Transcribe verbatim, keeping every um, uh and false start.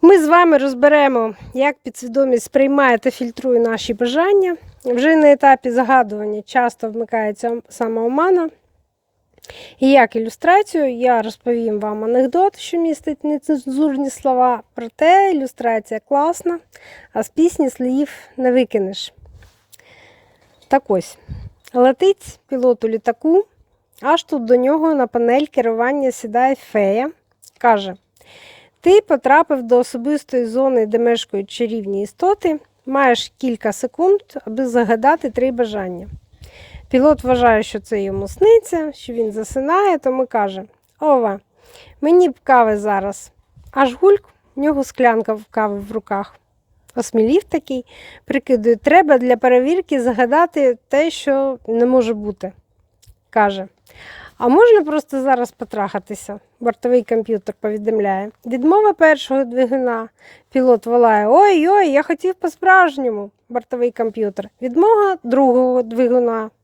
Ми з вами розберемо, як підсвідомість сприймає та фільтрує наші бажання. Вже на етапі загадування часто вмикається самоомана. І як ілюстрацію я розповім вам анекдот, що містить нецензурні слова, проте ілюстрація класна, а з пісні слів не викинеш. Так ось, летить пілот у літаку, аж тут до нього на панель керування сідає фея, каже: ти потрапив до особистої зони, де мешкають чарівні істоти, маєш кілька секунд, аби загадати три бажання. Пілот вважає, що це йому сниться, що він засинає, тому каже: ова, мені б кави зараз. Аж гульк, в нього склянка кави в руках. Осмілів такий, прикидує, треба для перевірки загадати те, що не може бути. Каже: а можна просто зараз потрахатися? Бортовий комп'ютер повідомляє. Відмова першого двигуна. Пілот волає: ой-ой, я хотів по-справжньому. Бортовий комп'ютер. Відмова другого двигуна.